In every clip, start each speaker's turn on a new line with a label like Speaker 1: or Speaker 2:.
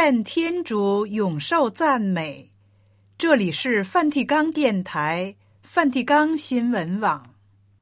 Speaker 1: 愿天主永受赞美。这里是梵蒂冈电台、梵蒂冈新闻网。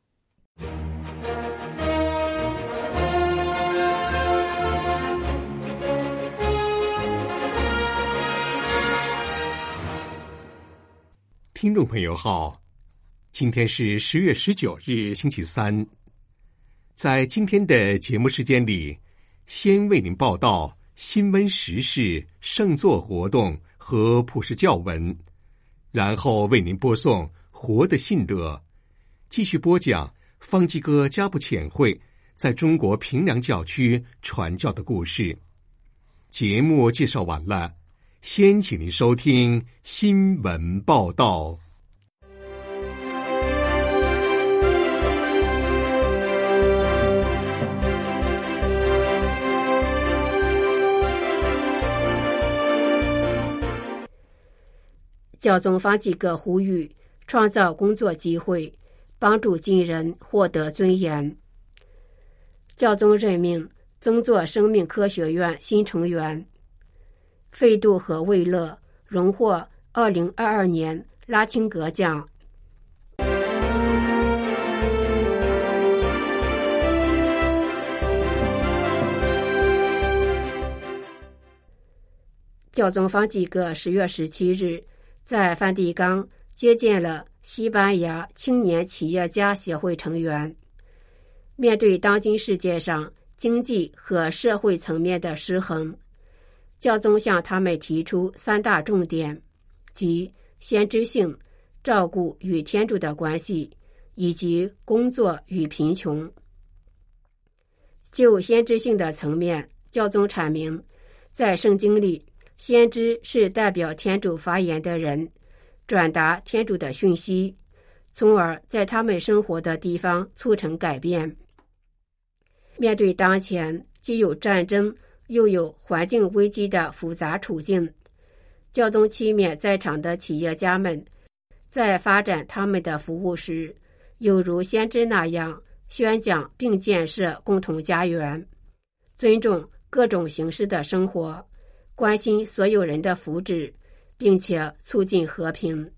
Speaker 2: 听众朋友好，今天是10月19日星期三。在今天的节目时间里，先为您报道新闻时事、圣座活动和普世教文，然后为您播送活的信德，继续播讲方济各加布遣会在中国平凉教区传教的故事。节目介绍完了，先请您收听新闻报道。
Speaker 3: 教宗方济各呼吁创造工作机会，帮助金人获得尊严。教宗任命增作生命科学院新成员，费杜和魏勒荣获2022年拉钦格奖。教宗方济各10月17日在梵蒂冈接见了西班牙青年企业家协会成员。面对当今世界上经济和社会层面的失衡，教宗向他们提出3大重点，即先知性、照顾与天主的关系，以及工作与贫穷。就先知性的层面，教宗阐明，在圣经里，先知是代表天主发言的人，转达天主的讯息，从而在他们生活的地方促成改变。面对当前既有战争又有环境危机的复杂处境，教宗期勉在场的企业家们在发展他们的服务时，有如先知那样宣讲并建设共同家园，尊重各种形式的生活，关心所有人的福祉，并且促进和平。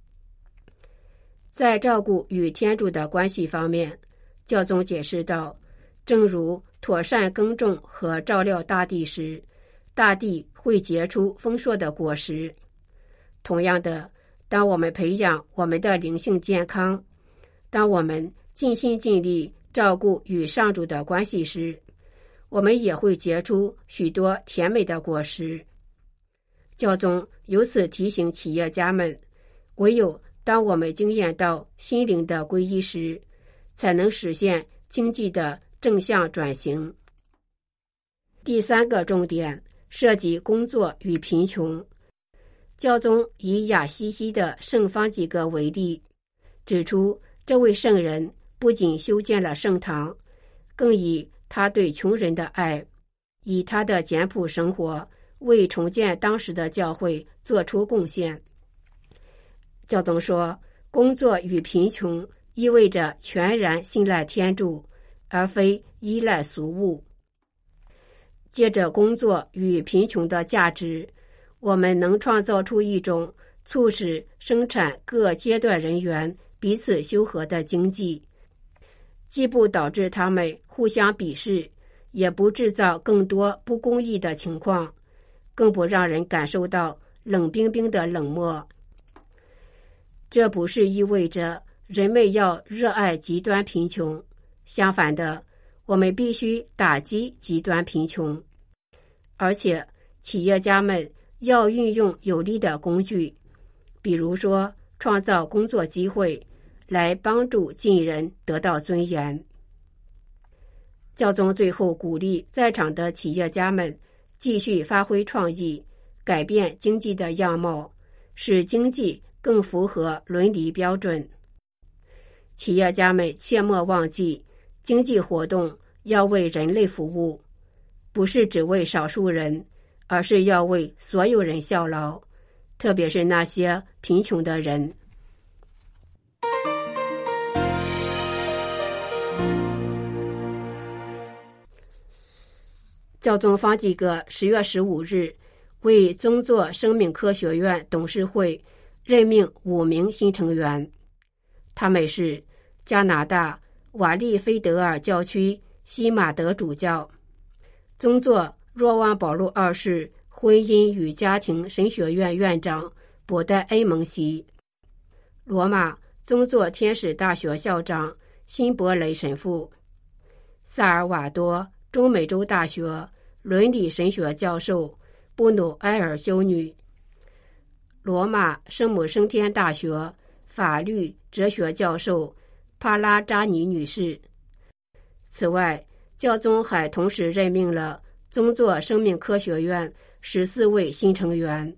Speaker 3: 在照顾与天主的关系方面，教宗解释道，正如妥善耕种和照料大地时，大地会结出丰硕的果实。同样的，当我们培养我们的灵性健康，当我们尽心尽力照顾与上主的关系时，我们也会结出许多甜美的果实。教宗由此提醒企业家们，唯有当我们经验到心灵的皈依时，才能实现经济的正向转型。第3个重点涉及工作与贫穷。教宗以亚西西的圣方济各为例，指出这位圣人不仅修建了圣堂，更以他对穷人的爱，以他的简朴生活为重建当时的教会做出贡献。教宗说，工作与贫穷意味着全然信赖天主，而非依赖俗物。借着工作与贫穷的价值，我们能创造出一种促使生产各阶段人员彼此修和的经济，既不导致他们互相鄙视，也不制造更多不公义的情况，更不让人感受到冷冰冰的冷漠。这不是意味着人们要热爱极端贫穷，相反的，我们必须打击极端贫穷。而且，企业家们要运用有力的工具，比如说创造工作机会，来帮助近人得到尊严。教宗最后鼓励在场的企业家们继续发挥创意，改变经济的样貌，使经济更符合伦理标准。企业家们切莫忘记，经济活动要为人类服务，不是只为少数人，而是要为所有人效劳，特别是那些贫穷的人。教宗方济各10月15日为宗座生命科学院董事会任命5名新成员，他们是加拿大瓦利菲德尔教区西马德主教，宗座若望保禄2世婚姻与家庭神学院院长伯代恩蒙西，罗马宗座天使大学校长辛伯雷神父，萨尔瓦多中美洲大学伦理神学教授布努埃尔修女，罗马圣母升天大学法律哲学教授帕拉扎尼女士。此外，教宗还同时任命了宗座生命科学院14位新成员。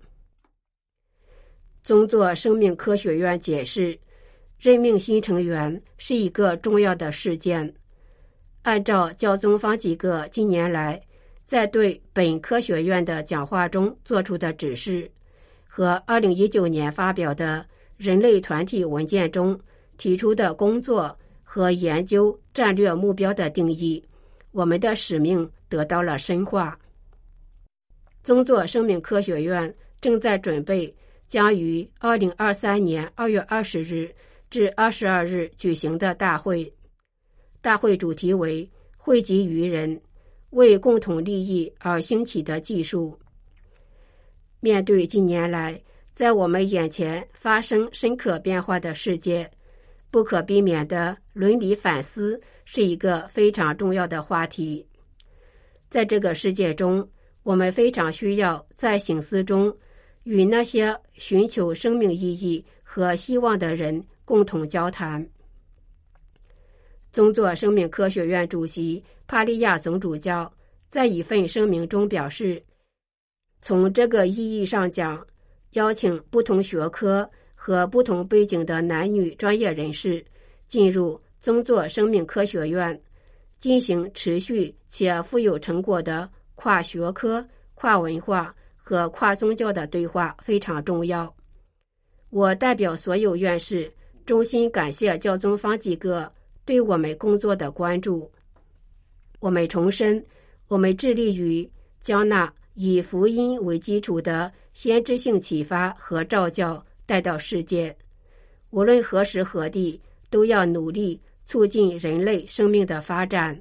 Speaker 3: 宗座生命科学院解释，任命新成员是一个重要的事件。按照教宗方济各近年来在对本科学院的讲话中做出的指示，和2019年发表的人类团体文件中提出的工作和研究战略目标的定义，我们的使命得到了深化。宗座生命科学院正在准备将于2023年2月20日至22日举行的大会。大会主题为汇集于人，为共同利益而兴起的技术。面对近年来在我们眼前发生深刻变化的世界，不可避免的伦理反思是一个非常重要的话题。在这个世界中，我们非常需要在省思中与那些寻求生命意义和希望的人共同交谈。宗座生命科学院主席帕利亚总主教在一份声明中表示，从这个意义上讲，邀请不同学科和不同背景的男女专业人士进入宗座生命科学院，进行持续且富有成果的跨学科、跨文化和跨宗教的对话非常重要。我代表所有院士衷心感谢教宗方济各对我们工作的关注。我们重申，我们致力于将那以福音为基础的先知性启发和召教带到世界，无论何时何地，都要努力促进人类生命的发展。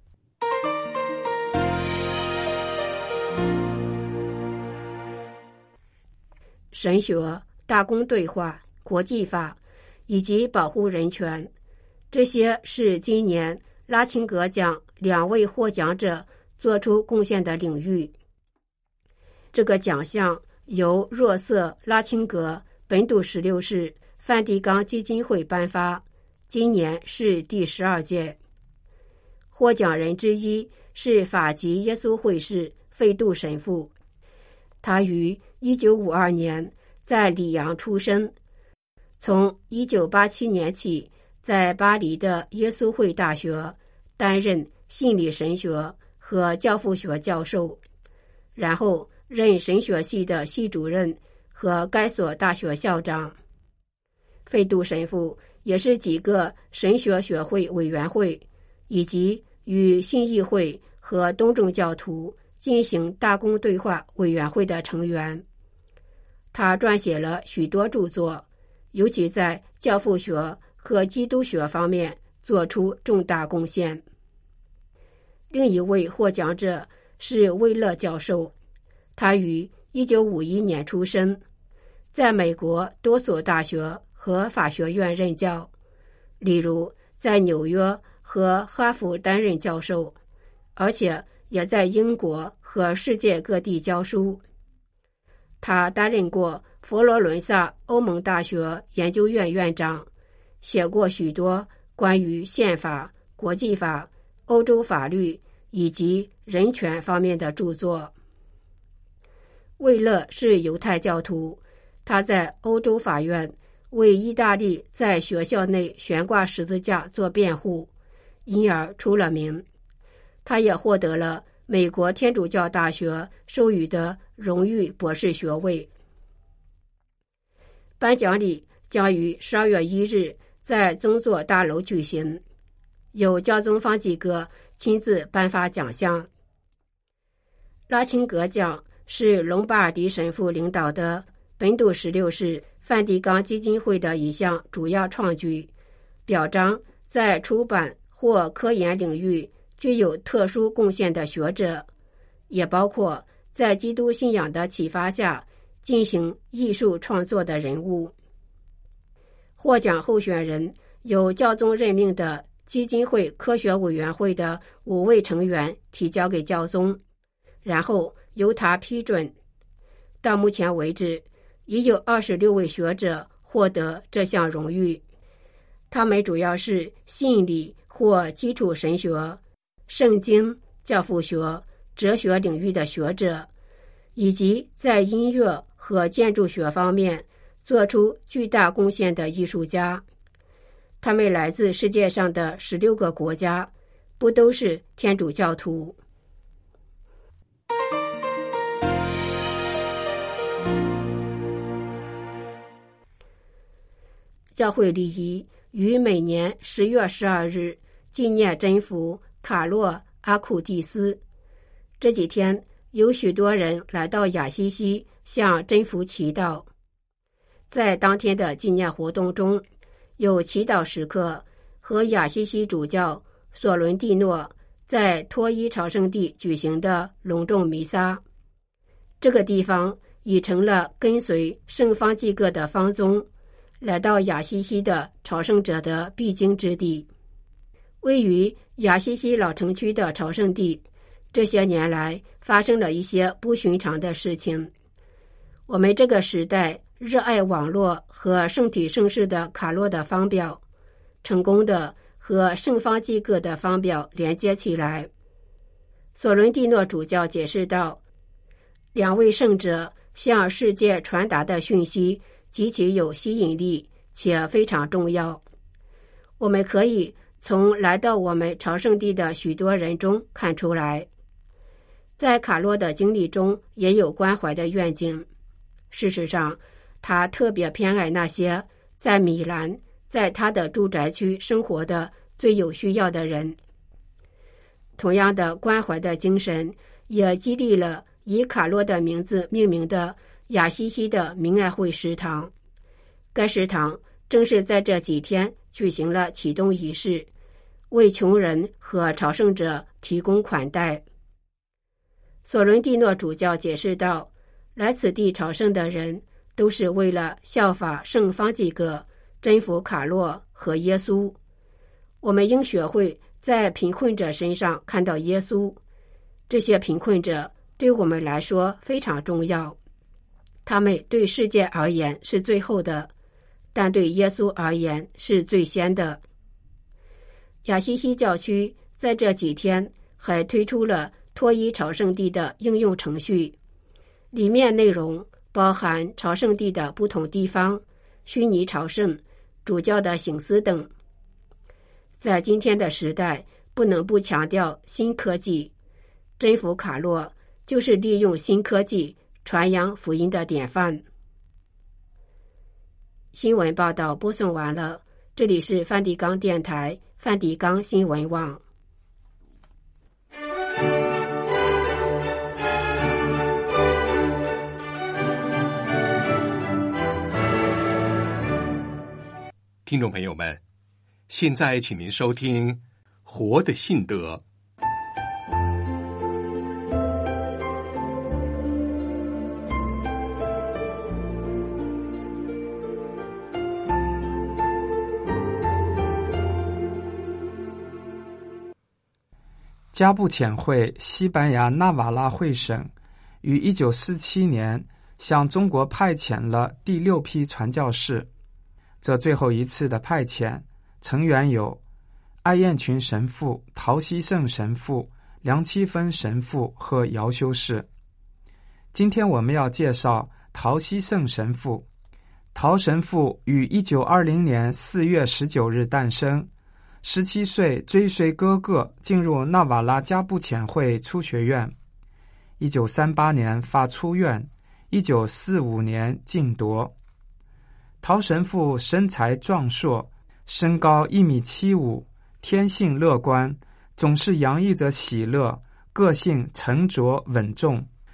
Speaker 3: 神学、大公对话、国际法以及保护人权，这些是今年拉钦格奖2位获奖者做出贡献的领域。这个奖项由若瑟拉钦格本笃16世梵蒂冈基金会颁发，今年是第12届。获奖人之一是法籍耶稣会士费杜神父，他于1952年在里昂出生，从1987年起在巴黎的耶稣会大学担任信理神学和教父学教授，然后任神学系的系主任和该所大学校长。费杜神父也是几个神学学会委员会以及与信义会和东正教徒进行大公对话委员会的成员。他撰写了许多著作，尤其在教父学和基督学方面做出重大贡献。另一位获奖者是威勒教授，他于1951年出生，在美国多所大学和法学院任教，例如在纽约和哈佛担任教授，而且也在英国和世界各地教书。他担任过佛罗伦萨欧盟大学研究院院长，写过许多关于宪法、国际法、欧洲法律以及人权方面的著作。魏勒是犹太教徒，他在欧洲法院为意大利在学校内悬挂十字架做辩护，因而出了名。他也获得了美国天主教大学授予的荣誉博士学位。颁奖礼将于12月1日在宗座大楼举行，由教宗方济各亲自颁发奖项。拉钦格奖是隆巴尔迪神父领导的本笃16世梵蒂冈基金会的一项主要创举，表彰在出版或科研领域具有特殊贡献的学者，也包括在基督信仰的启发下进行艺术创作的人物。获奖候选人由教宗任命的基金会科学委员会的5位成员提交给教宗，然后由他批准。到目前为止，已有26位学者获得这项荣誉，他们主要是信理或基础神学、圣经、教父学、哲学领域的学者，以及在音乐和建筑学方面做出巨大贡献的艺术家。他们来自世界上的16个国家，不都是天主教徒。教会礼仪于每年10月12日纪念真福卡洛阿库蒂斯。这几天有许多人来到亚西西向真福祈祷。在当天的纪念活动中，有祈祷时刻和亚西西主教索伦蒂诺在托伊朝圣地举行的隆重弥撒。这个地方已成了跟随圣方济各的方宗来到亚西西的朝圣者的必经之地。位于亚西西老城区的朝圣地，这些年来发生了一些不寻常的事情。我们这个时代热爱网络和圣体圣事的卡洛的方表，成功的和圣方济各的方表连接起来。索伦蒂诺主教解释道，2位圣者向世界传达的讯息极其有吸引力且非常重要。我们可以从来到我们朝圣地的许多人中看出来。在卡洛的经历中也有关怀的愿景。事实上，他特别偏爱那些在米兰在他的住宅区生活的最有需要的人。同样的关怀的精神也激励了以卡洛的名字命名的亚西西的明爱会食堂。该食堂正是在这几天举行了启动仪式，为穷人和朝圣者提供款待。索伦蒂诺主教解释道，来此地朝圣的人都是为了效法圣方济各、真福卡洛和耶稣。我们应学会在贫困者身上看到耶稣。这些贫困者对我们来说非常重要，他们对世界而言是最后的，但对耶稣而言是最先的。亚西西教区在这几天还推出了托伊朝圣地的应用程序，里面内容包含朝圣地的不同地方、虚拟朝圣、主教的省思等。在今天的时代，不能不强调新科技。真福卡洛就是利用新科技传扬福音的典范。新闻报道播送完了，这里是梵蒂冈电台梵蒂冈新闻网。
Speaker 2: 听众朋友们，现在请您收听《活的信德》。
Speaker 4: 加布遣会西班牙纳瓦拉会省于1947年向中国派遣了第6批传教士。这最后一次的派遣成员有艾彦群神父、陶希圣神父、梁七芬神父和姚修士。今天我们要介绍陶希圣神父。陶神父于1920年4月19日诞生，17岁追随哥哥进入纳瓦拉加布遣会初学院，1938年发出院，1945年进铎。陶神父身材壮硕，身高1.75米，天性乐观，总是洋溢着喜乐，个性沉着稳重，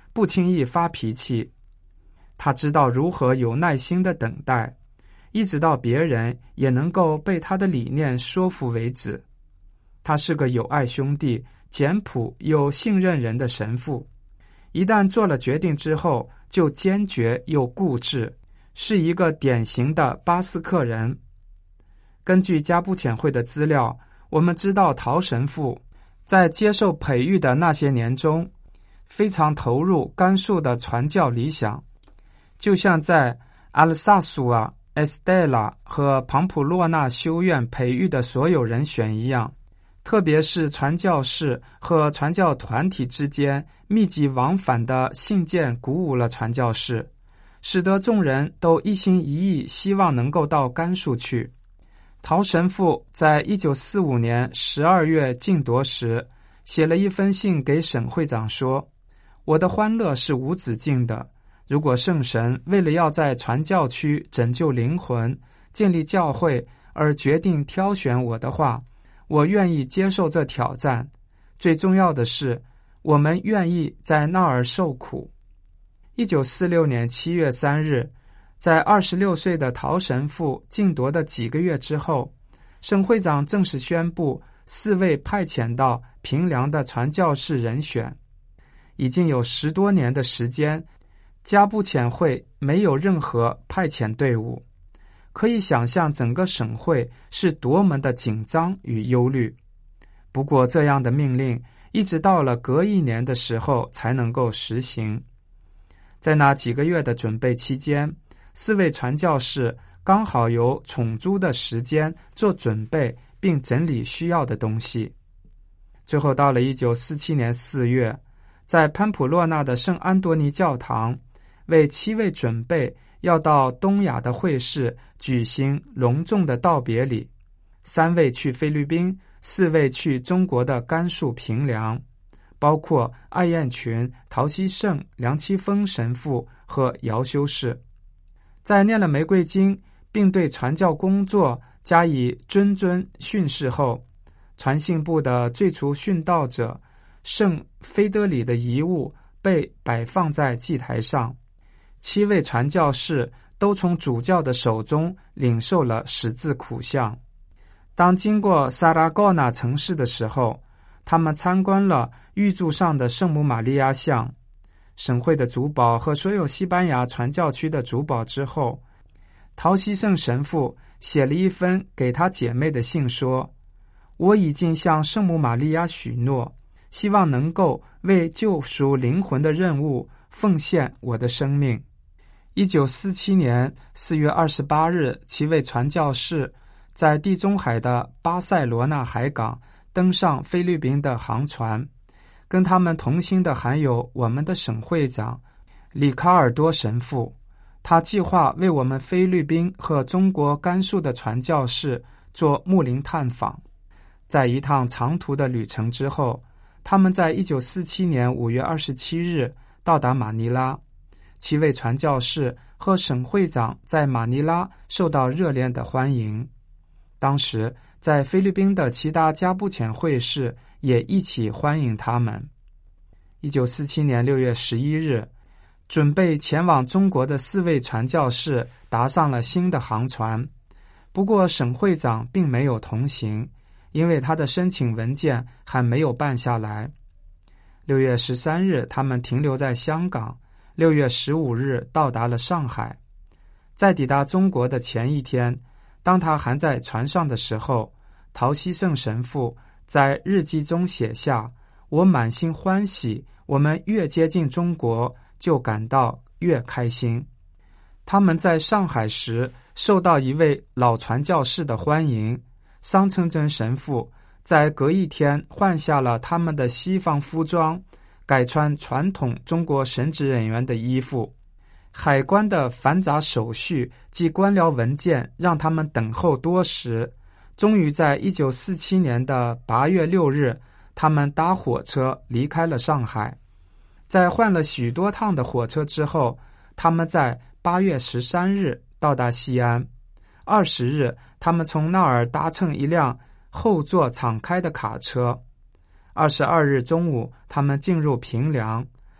Speaker 4: 不轻易发脾气。他知道如何有耐心地等待，一直到别人也能够被他的理念说服为止。他是个有爱兄弟、简朴又信任人的神父，一旦做了决定之后，就坚决又固执，是一个典型的巴斯克人。根据加布浅会的资料，我们知道陶神父在接受培育的那些年中，非常投入甘肃的传教理想，就像在阿尔萨苏啊、埃斯戴拉和庞普洛纳修院培育的所有人选一样，特别是传教士和传教团体之间密集往返的信件鼓舞了传教士，使得众人都一心一意希望能够到甘肃去。陶神父在1945年12月禁铎时写了一封信给沈会长说，我的欢乐是无止境的，如果圣神为了要在传教区拯救灵魂、建立教会而决定挑选我的话，我愿意接受这挑战。最重要的是，我们愿意在那儿受苦。1946年7月3日，在26岁的陶神父禁铎的几个月之后，沈会长正式宣布4位派遣到平凉的传教士人选。已经有10多年的时间，加布浅会没有任何派遣队伍，可以想象整个省会是多么的紧张与忧虑。不过这样的命令一直到了隔1年的时候才能够实行。在那几个月的准备期间，4位传教士刚好有宠租的时间做准备并整理需要的东西。最后到了1947年4月，在潘普洛纳的圣安多尼教堂，为7位准备要到东亚的会士举行隆重的道别礼，3位去菲律宾，4位去中国的甘肃平凉，包括艾彦群、陶希圣、梁其峰神父和姚修士。在念了玫瑰经并对传教工作加以谆训示后，传信部的最初殉道者圣菲德里的遗物被摆放在祭台上，7位传教士都从主教的手中领受了十字苦像。当经过萨拉戈纳城市的时候，他们参观了玉柱上的圣母玛利亚像。省会的主保和所有西班牙传教区的主保之后，陶希圣神父写了一封给他姐妹的信说，我已经向圣母玛利亚许诺，希望能够为救赎灵魂的任务奉献我的生命。1947年4月28日，7位传教士在地中海的巴塞罗那海港登上菲律宾的航船，跟他们同行的还有我们的省会长里卡尔多神父。他计划为我们菲律宾和中国甘肃的传教士做牧灵探访。在一趟长途的旅程之后，他们在1947年5月27日到达马尼拉。7位传教士和省会长在马尼拉受到热烈的欢迎。当时在菲律宾的其他加布浅会士也一起欢迎他们。1947年6月11日，准备前往中国的4位传教士搭上了新的航船，不过省会长并没有同行，因为他的申请文件还没有办下来。6月13日，他们停留在香港，6月15日到达了上海。在抵达中国的前一天，当他还在船上的时候，陶希圣神父在日记中写下，我满心欢喜，我们越接近中国就感到越开心。他们在上海时受到一位老传教士的欢迎，桑承真神父在隔一天换下了他们的西方服装，改穿传统中国神职人员的衣服。海关的繁杂手续及官僚文件让他们等候多时，终于在1947年的8月6日，他们搭火车离开了上海。在换了许多趟的火车之后，他们在8月13日到达西安。20日，他们从那儿搭乘一辆后座敞开的卡车。22日中午，他们进入平凉。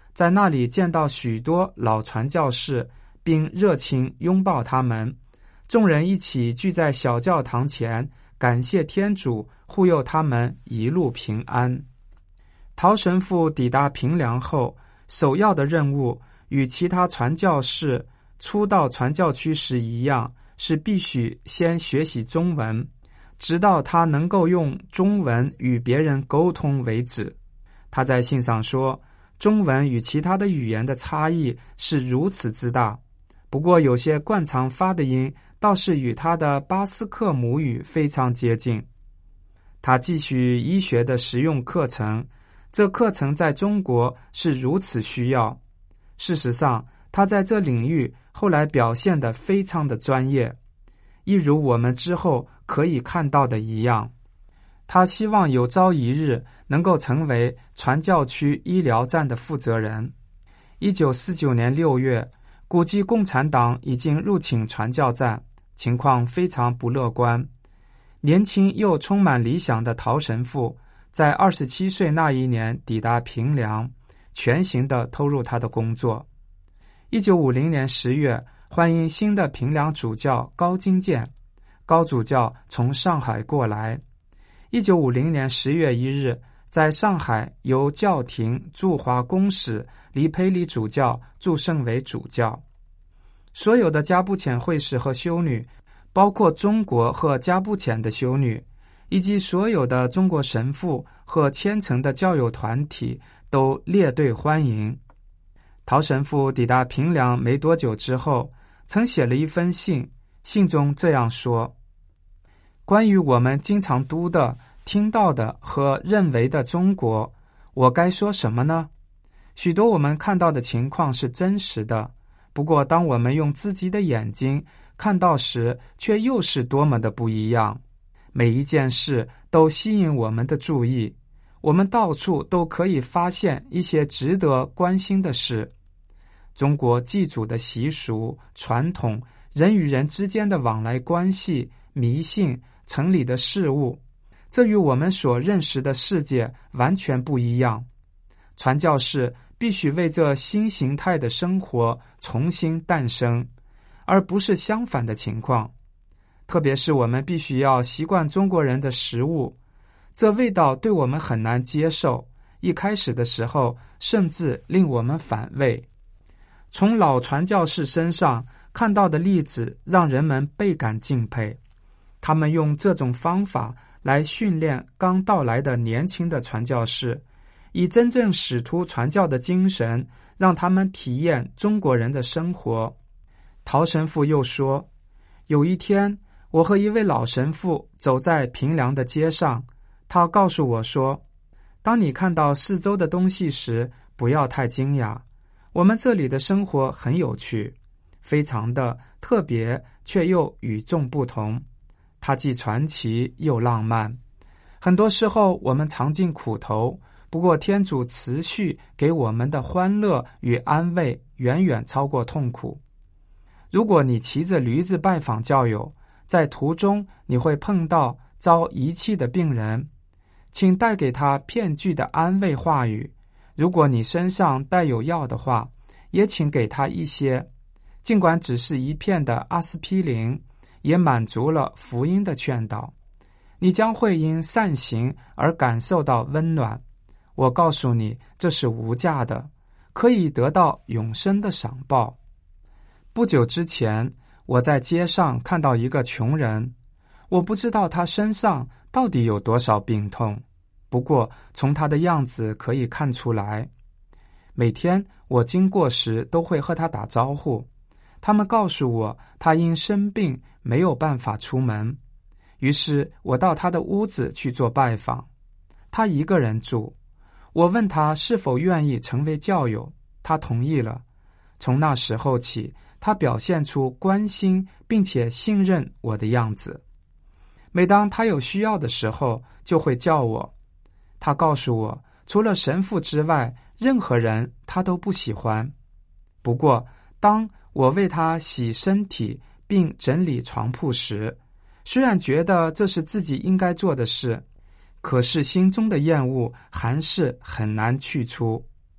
Speaker 4: 在那里见到许多老传教士，并热情拥抱他们。众人一起聚在小教堂前，感谢天主护佑他们一路平安。陶神父抵达平凉后，首要的任务与其他传教士初到传教区时一样，是必须先学习中文，直到他能够用中文与别人沟通为止。他在信上说，中文与其他的语言的差异是如此之大，不过有些惯常发的音倒是与他的巴斯克母语非常接近。他继续医学的实用课程，这课程在中国是如此需要。事实上，他在这领域后来表现得非常的专业，一如我们之后可以看到的一样。他希望有朝一日能够成为传教区医疗站的负责人。1949年6月，估计共产党已经入侵传教站，情况非常不乐观。年轻又充满理想的陶神父在27岁那一年抵达平凉，全心地投入他的工作。1950年10月，欢迎新的平凉主教高金健，高主教从上海过来。1950年10月1日，在上海由教廷驻华公使黎培里主教祝圣为主教。所有的加布浅会士和修女，包括中国和加布浅的修女，以及所有的中国神父和虔诚的教友团体都列队欢迎。陶神父抵达平凉没多久之后，曾写了一封信，信中这样说：关于我们经常读的、听到的和认为的中国，我该说什么呢？许多我们看到的情况是真实的，不过当我们用自己的眼睛看到时，却又是多么的不一样。每一件事都吸引我们的注意，我们到处都可以发现一些值得关心的事。中国祭祖的习俗、传统、人与人之间的往来关系、迷信、城里的事物，这与我们所认识的世界完全不一样。传教士必须为这新形态的生活重新诞生，而不是相反的情况。特别是我们必须要习惯中国人的食物，这味道对我们很难接受，一开始的时候甚至令我们反胃。从老传教士身上看到的例子让人们倍感敬佩，他们用这种方法来训练刚到来的年轻的传教士，以真正使徒传教的精神让他们体验中国人的生活。陶神父又说，有一天我和一位老神父走在平凉的街上，他告诉我说，当你看到四周的东西时，不要太惊讶，我们这里的生活很有趣，非常的特别，却又与众不同。它既传奇又浪漫，很多时候我们尝尽苦头，不过天主持续给我们的欢乐与安慰远远超过痛苦。如果你骑着驴子拜访教友，在途中你会碰到遭遗弃的病人，请带给他片句的安慰话语。如果你身上带有药的话，也请给他一些，尽管只是一片的阿司匹林，也满足了福音的劝导。你将会因善行而感受到温暖。我告诉你，这是无价的，可以得到永生的赏报。不久之前，我在街上看到一个穷人，我不知道他身上到底有多少病痛，不过从他的样子可以看出来。每天我经过时都会和他打招呼，他们告诉我他因生病没有办法出门，于是我到他的屋子去做拜访。他一个人住，我问他是否愿意成为教友，他同意了。从那时候起，他表现出关心并且信任我的样子。每当他有需要的时候，就会叫我。他告诉我，除了神父之外，任何人他都不喜欢。不过，当我为他洗身体并整理床铺时，虽然觉得这是自己应该做的事，可是心中的厌恶还是很难去除。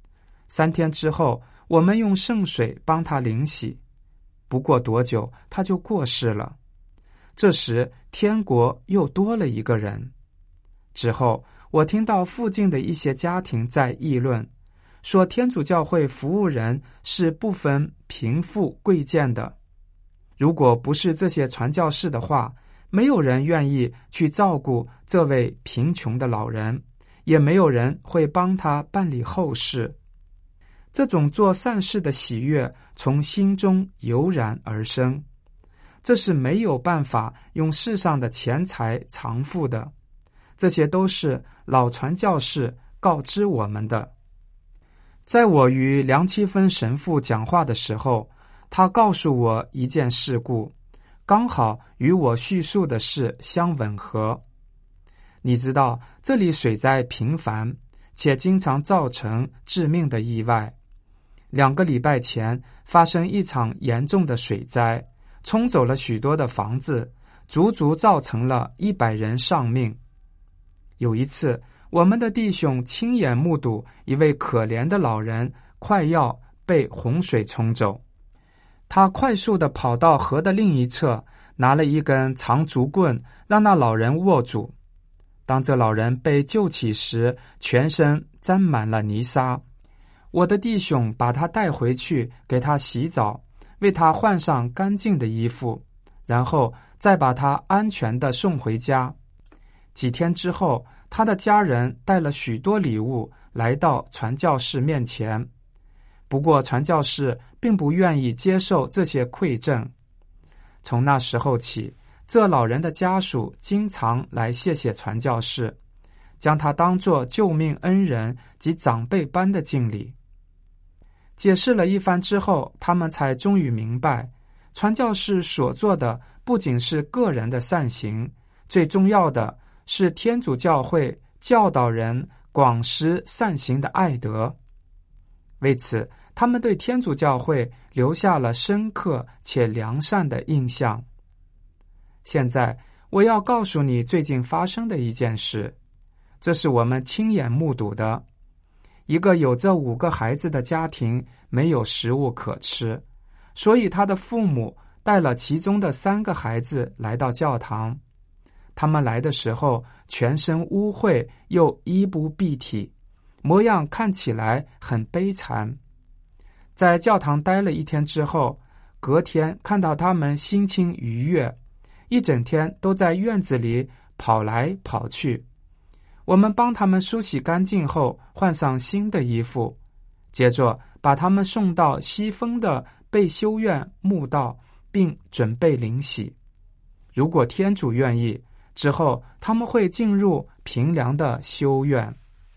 Speaker 4: 3天之后，我们用圣水帮他淋洗，不过多久他就过世了。这时天国又多了一个人。之后我听到附近的一些家庭在议论，说天主教会服务人是不分贫富贵贱的。如果不是这些传教士的话，没有人愿意去照顾这位贫穷的老人，也没有人会帮他办理后事。这种做善事的喜悦从心中油然而生，这是没有办法用世上的钱财偿付的。这些都是老传教士告知我们的。在我与梁启芬神父讲话的时候，他告诉我一件事故，刚好与我叙述的事相吻合。你知道，这里水灾频繁，且经常造成致命的意外。2个礼拜前发生一场严重的水灾，冲走了许多的房子，足足造成了100人丧命。有一次，我们的弟兄亲眼目睹一位可怜的老人快要被洪水冲走。他快速地跑到河的另一侧，拿了一根长竹棍，让那老人握住。当这老人被救起时，全身沾满了泥沙。我的弟兄把他带回去，给他洗澡，为他换上干净的衣服，然后再把他安全地送回家。几天之后，他的家人带了许多礼物来到传教士面前。不过传教士并不愿意接受这些馈赠。从那时候起，这老人的家属经常来谢谢传教士，将他当作救命恩人及长辈般的敬礼。解释了一番之后，他们才终于明白，传教士所做的不仅是个人的善行，最重要的是天主教会教导人广施善行的爱德。为此，他们对天主教会留下了深刻且良善的印象。现在，我要告诉你最近发生的一件事，这是我们亲眼目睹的。一个有着5个孩子的家庭没有食物可吃，所以他的父母带了其中的3个孩子来到教堂。他们来的时候全身污秽又衣不蔽体，模样看起来很悲惨。在教堂待了1天之后，隔天看到他们心情愉悦，一整天都在院子里跑来跑去。我们帮他们梳洗干净后，换上新的衣服，接着把他们送到西风的被修院墓道，并准备灵洗。如果天主愿意，之后他们会进入平凉的修院。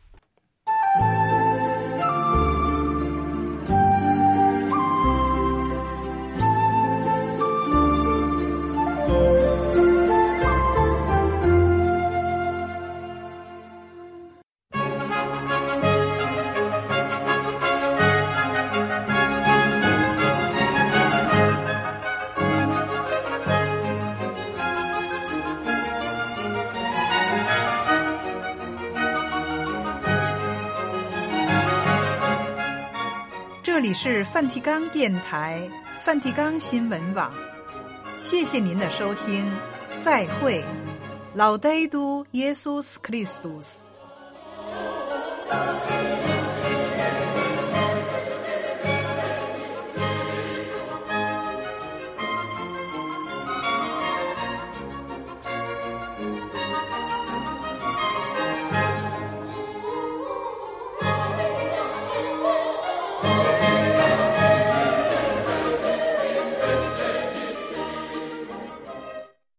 Speaker 1: 这里是梵蒂冈电台梵蒂冈新闻网，谢谢您的收听，再会。Laudetur Jesus Christus。